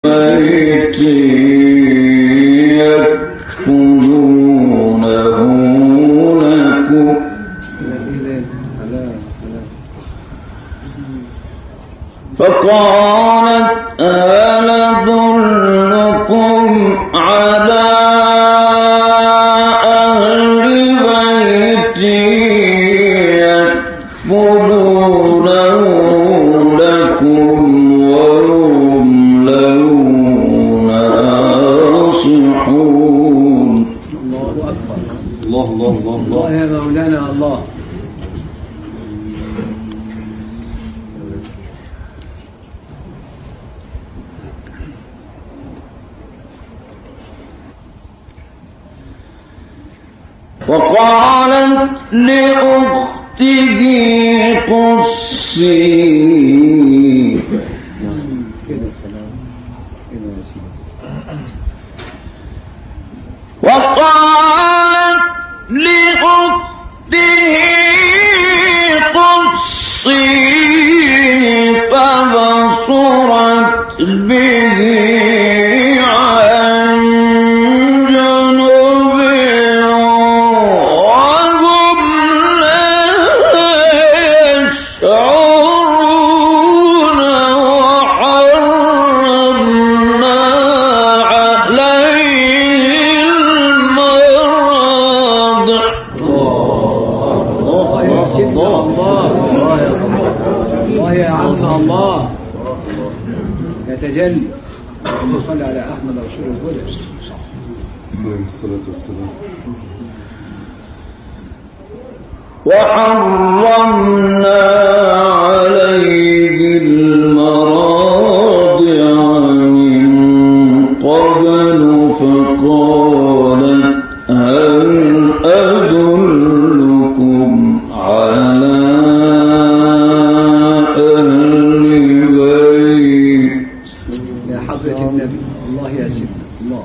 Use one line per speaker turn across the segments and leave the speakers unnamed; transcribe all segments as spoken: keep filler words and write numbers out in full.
بيتي يكفلونه لكم فقالت هل أدلكم على أهل بيتي يكفلونه لكم وهم له ناصحون.
الله أكبر. الله الله الله الله يا مولانا الله.
وقالت لأخته قصي وقالت لأخته قصي فبصرت به عن جنب وهم لا يشعرون وحرمنا عليه المراضع.
الله يا سيدنا الله. الله يا سيدنا الله يا عم الله يتجلى. اللهم صل على أحمد رسول الهدى
عليه الصلاة والسلام.
وحرمنا عليه المراضع من قبل فقالت هل أدلكم على أهل بيت.
يا حضرة النبي. الله يا سيدنا الله.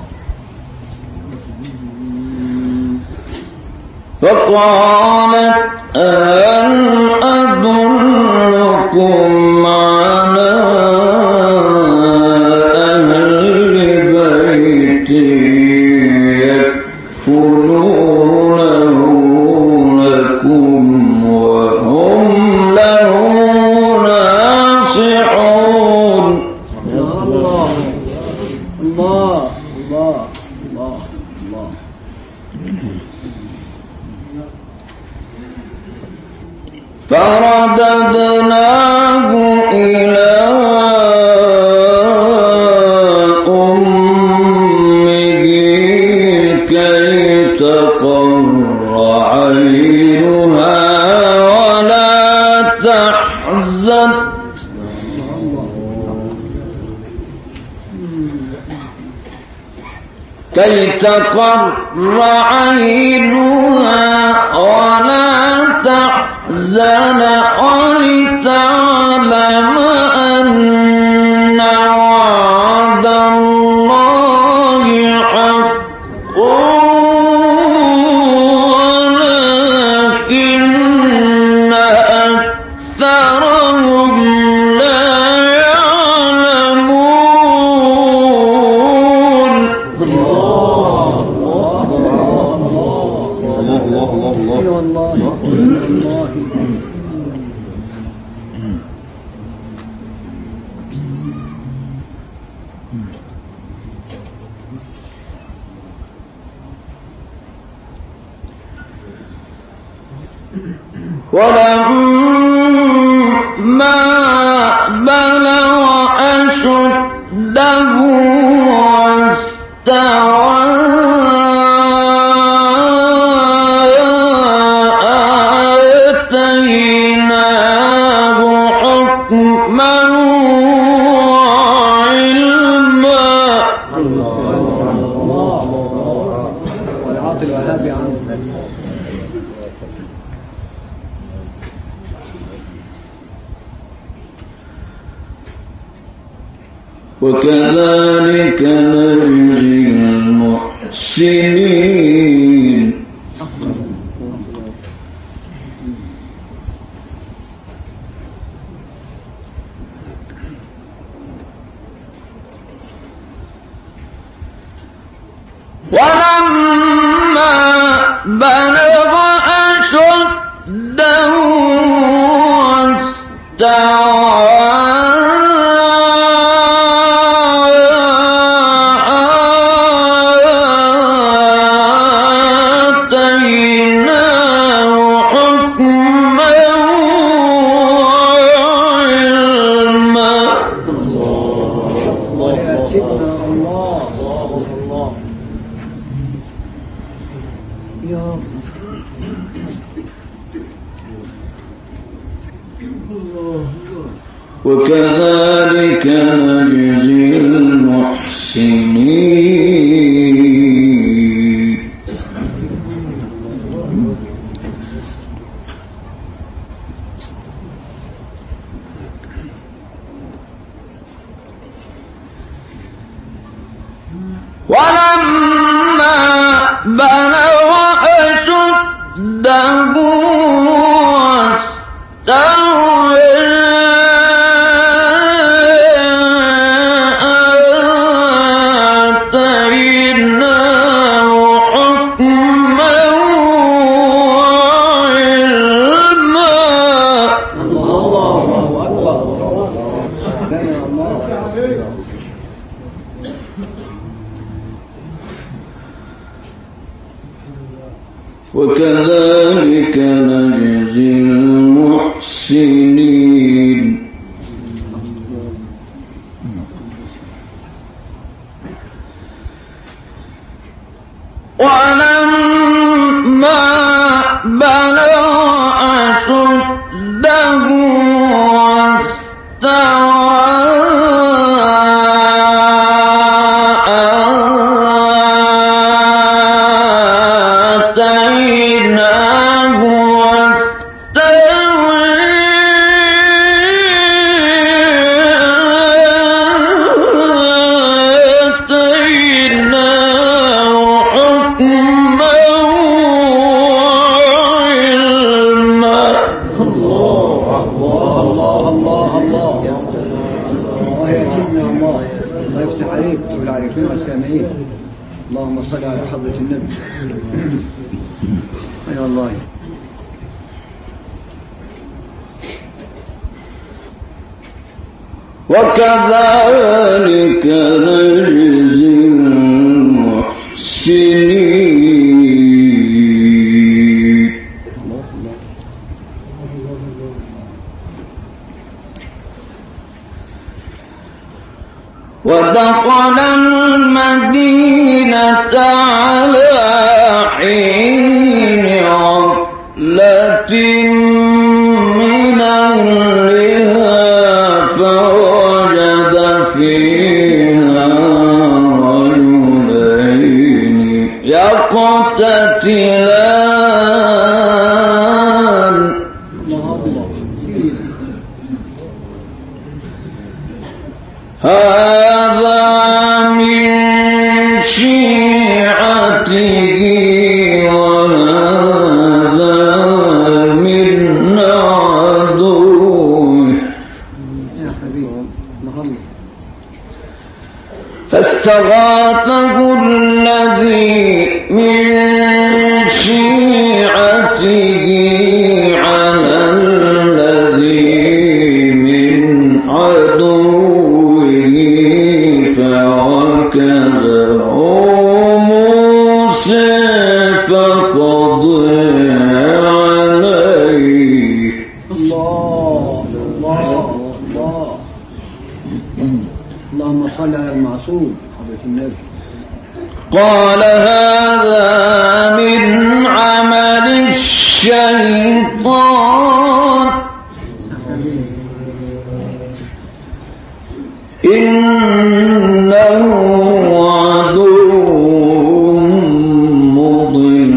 فقالت هل أدلكم على أهل بيت يكفلونه لكم وهم له ناصحون.
الله الله الله الله الله.
فرددناه إلى أمه كي تقر عينها ولا تحزن كي تقر عينها ولا تحزن ولتعلم أن وعد الله حق ولكن أكثرهم لا يعلمون. ولما بلغ أشده واستوى آتيناه حكما وعلما.
والعاطل وهابي عنه.
وكذلك نجزي المحسنين. ولما بلغ أشده واستوى وكذلك نجزي المحسنين ولما بلغ أشده واستوى وكذلك نجزي المحسنين ولما بلغ أشده
اللهم صل على حضرة النبي. يا الله.
وكذلك نجزي المحسنين ودخل المدينة على حين غفلة من أهلها فوجد فيها رجلين يقتتلان هذا من شيعته وهذا من عدوه فاستغاثه الذي من شيعته على الذي من عدوه فوكزه موسى فقضى عليه.
الله الله الله. اللهم صل على المعصوم حضرة النبي.
قال هذا من عمل الشيطان إنه عدو مضل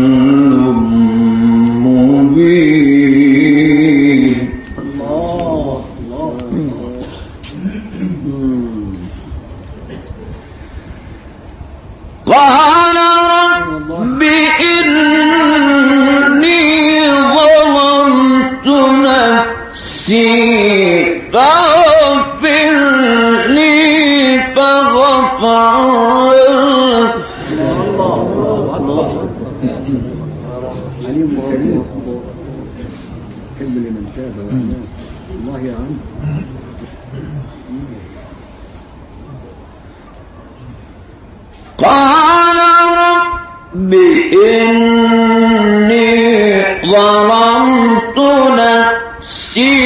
مبين.
الله الله.
قال رب إني ظلمت نفسي فاغفر لي فغفر له
عليم كريم حب لمن تاب وآمن الله يا عم.
قال رب إني ظلمت نفسي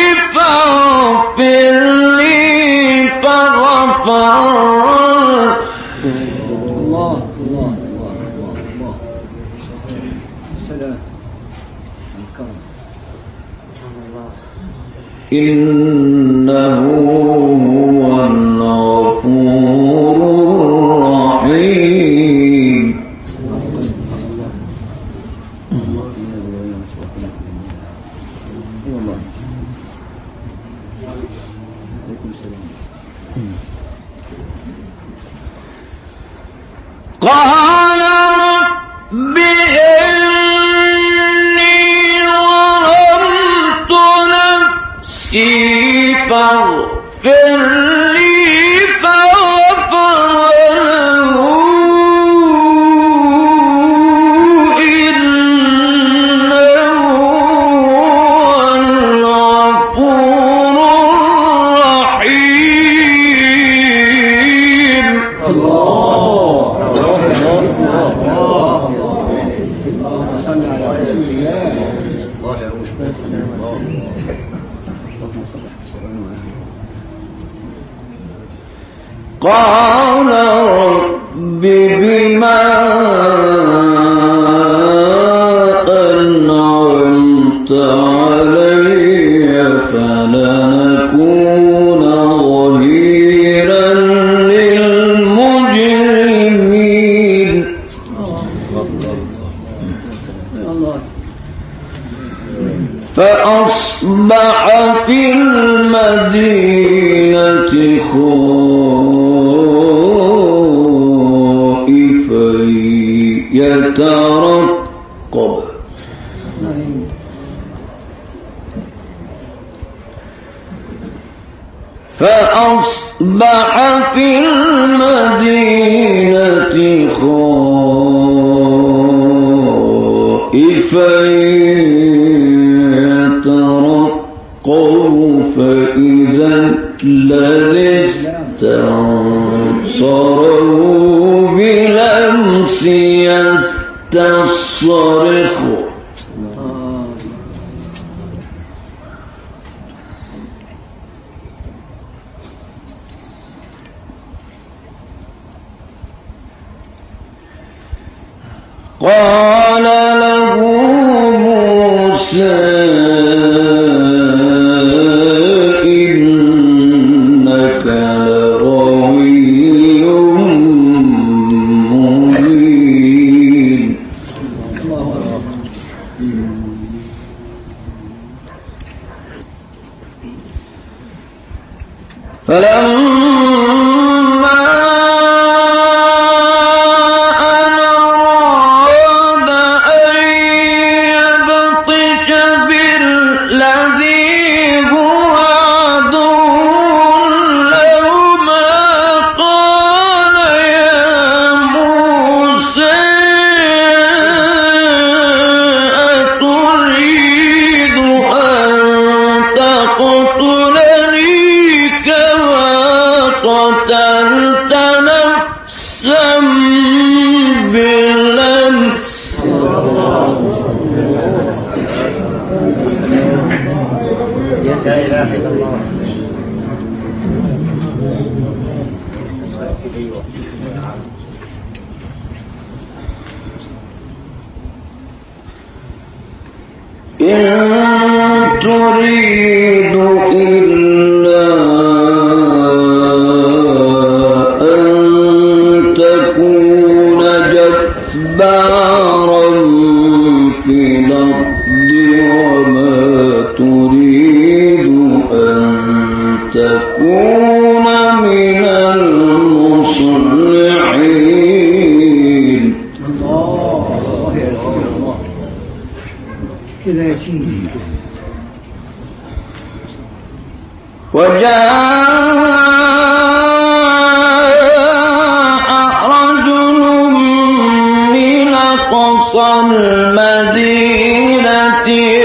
فاغفر لي فغفر.
الله الله الله الله الله سلام الكرم.
إنه هو الغفور الرحيم. قال رب إني ظلمت نفسي فاغفر لي فغفر له إنه هو الغفور الرحيم. قال رب بما أنعمت علي فلنكون ظهيرا للمجرمين. فأصبح في المدينة خائفا يترقب فأصبح في المدينة خائفا يترقب فإذا الذي استنصره بالأمس يستصرخه. قال له موسى إنك لغوي مبين. فلما قتلت نفسا بالأمس
لا إله إلا الله.
إن تريد إلا أن تكون جبارا في الأرض وما تريد أن تكون من المصلحين.
الله يا الله كذا يا سيدي.
وجاء رجل من أقصى أقصى المدينة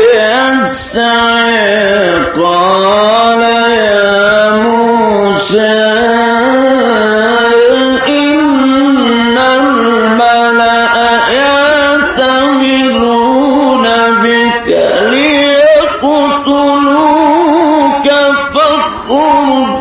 يسعى قال يا موسى إن الملأ يأتمرون بك ليقتلوك فاخرج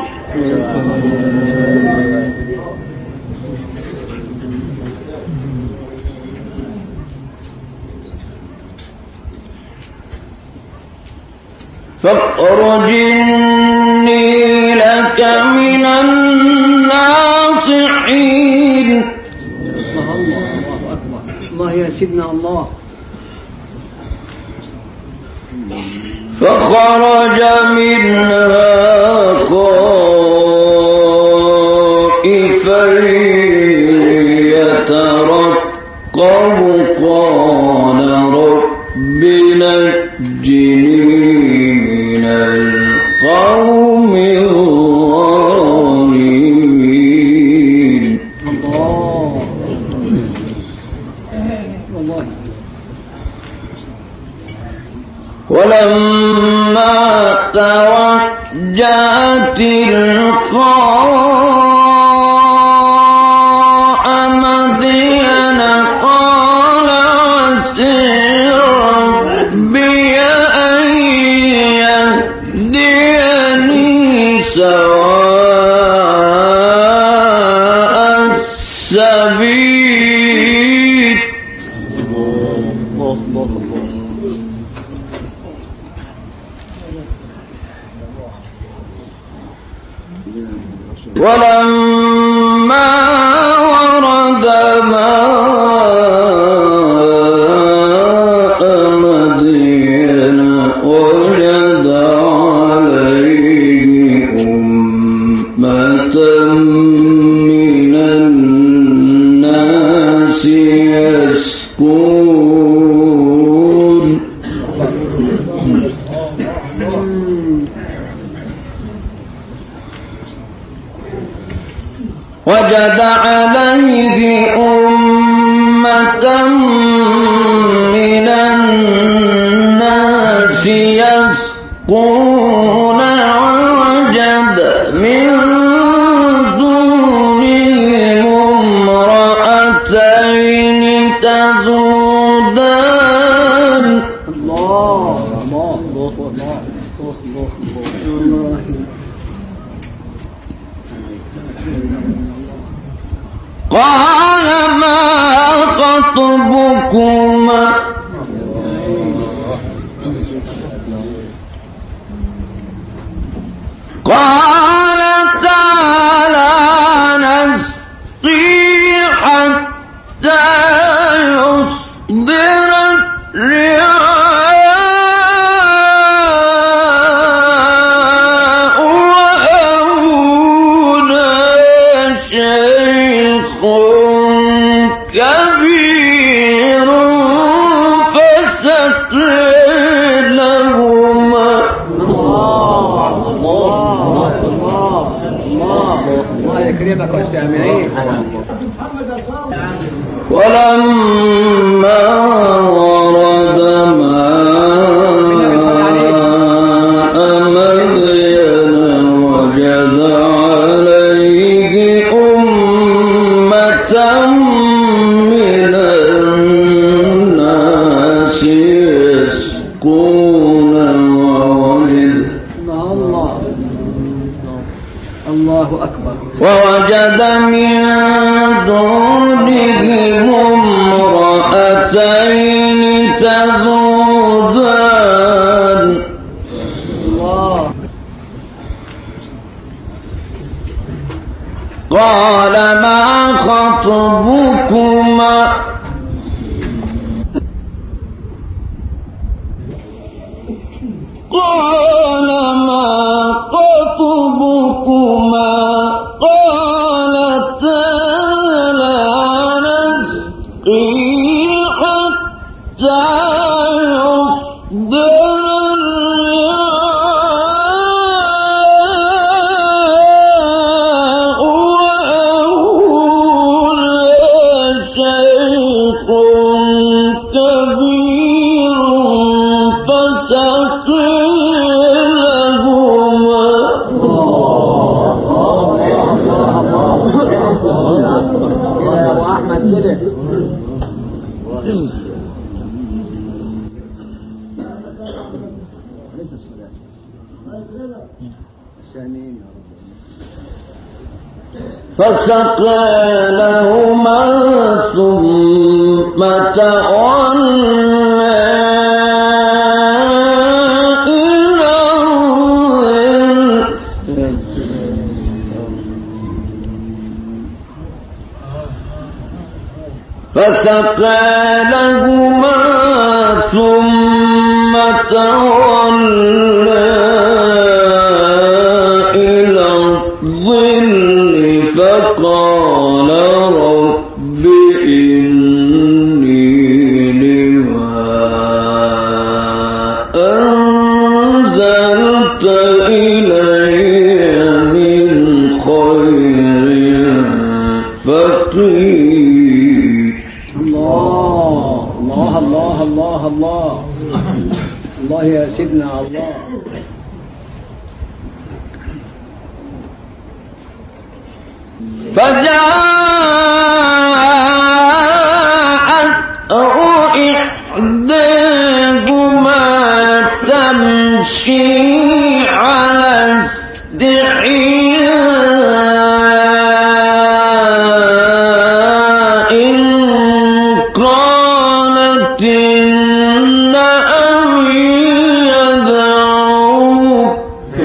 فاخرج إني لك من الناصحين.
الله الله أكبر. الله يا سيدنا الله.
فخرج منها خائفا يترقب قال رب نجني من القوم الظالمين.
الله الله.
ولما توجه تلقاء مدين قال عسى ربي أن يهديني سواء السبيل.
الله الله الله.
ولما ورد ماء مدين وجد عليه أمة من الناس يسقون. وجد عليه أمة من الناس يسقون ووجد من دونهم امرأتين تذودان.
الله الله الله الله الله الله.
قال ما خطبكما قالتا لا نسقي حتى يصدر الرعاء وأبونا شيخ كبير فسقي لهما.
الله الله الله الله يكرمك والسامعين.
ولما ورد ماء مدين وجد عليه أمة من الناس يسقون ووجد
الله الله أكبر.
ووجد من دونهم امرأتين تذودان.
الله.
قال ما خطبكما قال ما خطبكما قالتا لا نسقي حتى يصدر الرعاء وأبونا
يا أبو أحمد كده.
فسقى لهما ثم تولى إلى فسقى لهما ثم تولى إلى الظل فقال رب إني لما أنزلت إلي من خير فقير.
الله الله الله الله الله الله يا سيدنا الله.
فجاءته إحداهما تمشي على استحياء قالت إن أبي يدعوك.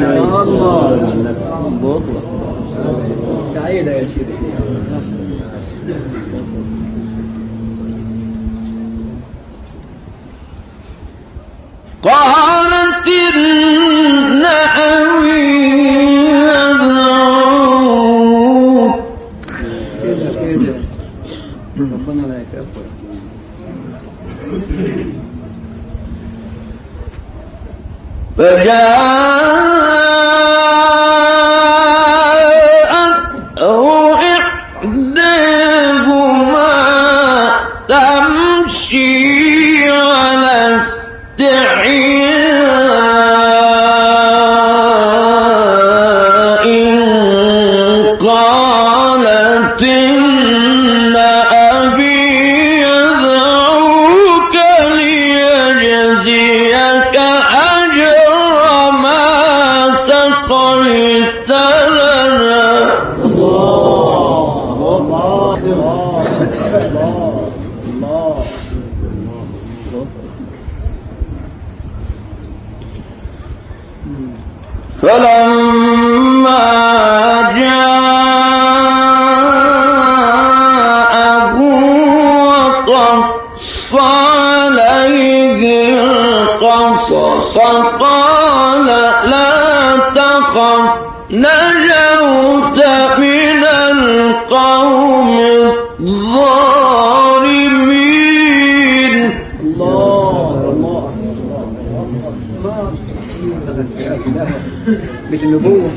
سعيدة يا سيدي.
قالت إن أبي يدعوك.
كده كده ربنا لا يكفر.
فجاءته إحداهما تمشي على استحياء قالت إن أبي يدعوك ليجزيك أجر ما سقيت لنا.
الله الله الله.
فلما جاءه وقص عليه القصص قال لا تخف نجوت من القوم الظالمين.
الله الله بيت النبوة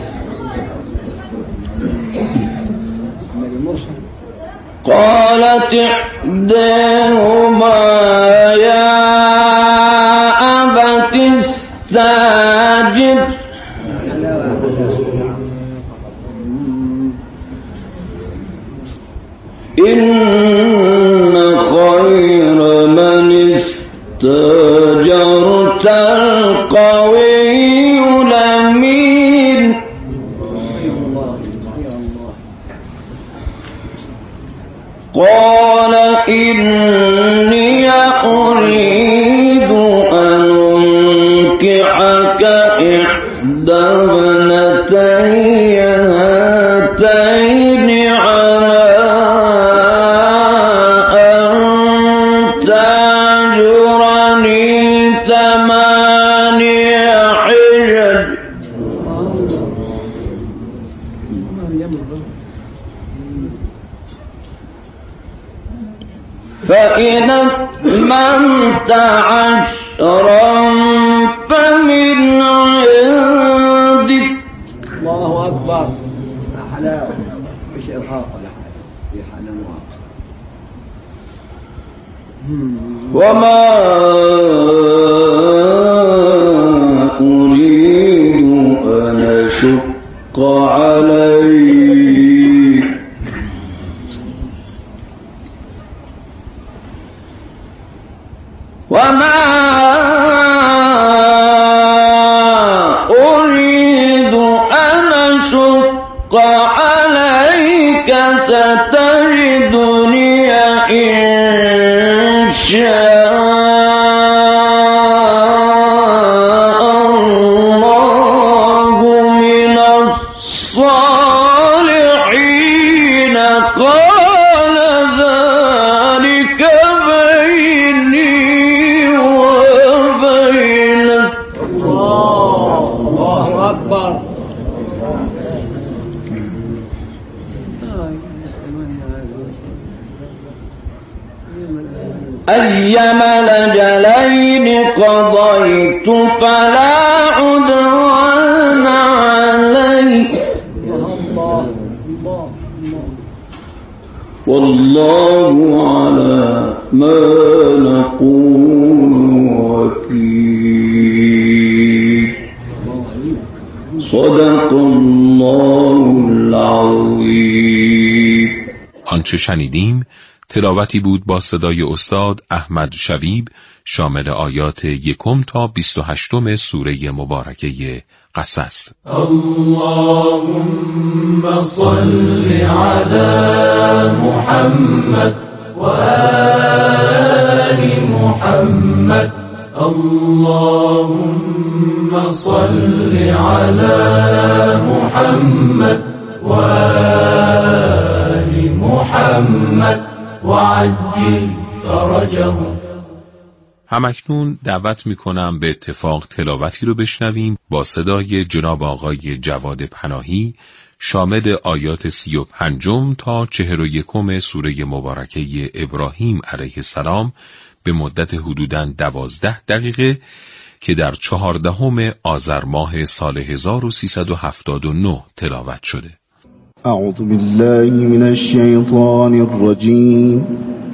النبي موسى.
قالت إحداهما يا أبت استاجر إن خير من استاجرت القوي الأمين. قال إني أريد أن أنكحك إحدى ابنتي هاتين على أن تأجرني ثماني حجج فإن أتممت عشرا فمن عندك.
الله أكبر. لا حلاوة مش إرهاق ولا حاجة في حلاوة.
وما أريد أن أشق عليك وما أريد أن أشق عليك ستجدني إن شاء الله من الصالحين قال ذلك بيني وبينك
الله أكبر.
أيما الأجلين قضيت فلا عدوان علي والله على ما نقول وكيل. صدق الله العظیم.
آنچه شنیدیم تلاوتی بود با صدای استاد احمد شویب شامل آیات یکم تا بیست و هشتم سوره مبارکه قصص.
اللهم صل على محمد و آل محمد. اللهم صل على محمد و آل محمد وعجل فرجه.
همکنون دعوت میکنم به اتفاق تلاوتی رو بشنویم با صدای جناب آقای جواد پناهی شامل آیات سی و پنجم تا چهر و یکم سوره مبارکه ابراهیم علیه السلام به مدت حدوداً دوازده دقیقه که در چهاردهم آذر ماه سال هزار و سیصد و هفتاد و نه تلاوت شده.
اعوذ بالله من الشیطان الرجیم.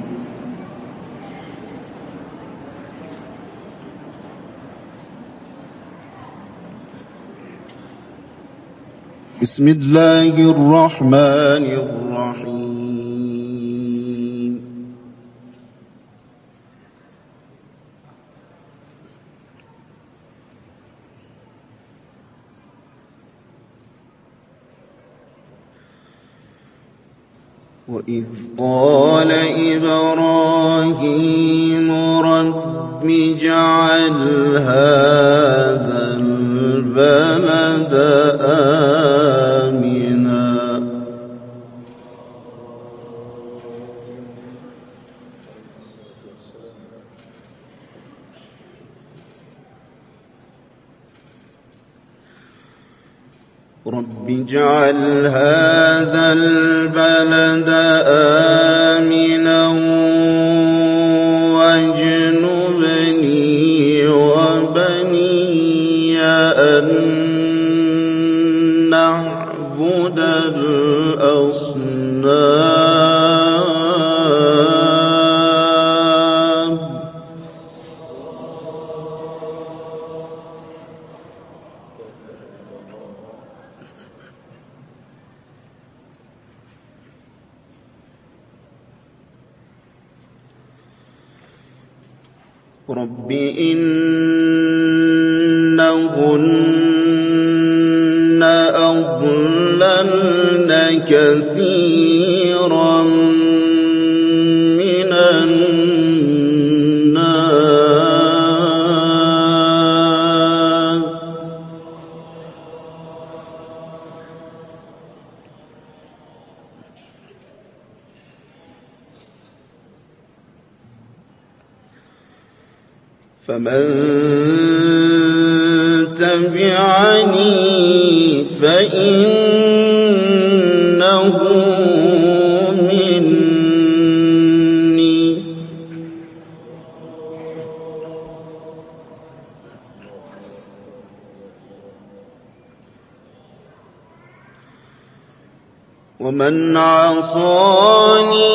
بسم الله الرحمن الرحیم. وَإِذْ قَالَ إِبْرَاهِيمُ رَبِّ اجْعَلْ هَذَا الْبَلَدَ آمِنًا رب اجعل هذا البلد آمنا واجنبني وبني أن نعبد الأصنام رب إنهن أضللن كثيرا من الناس فمن تبعني فإنه مني ومن عصاني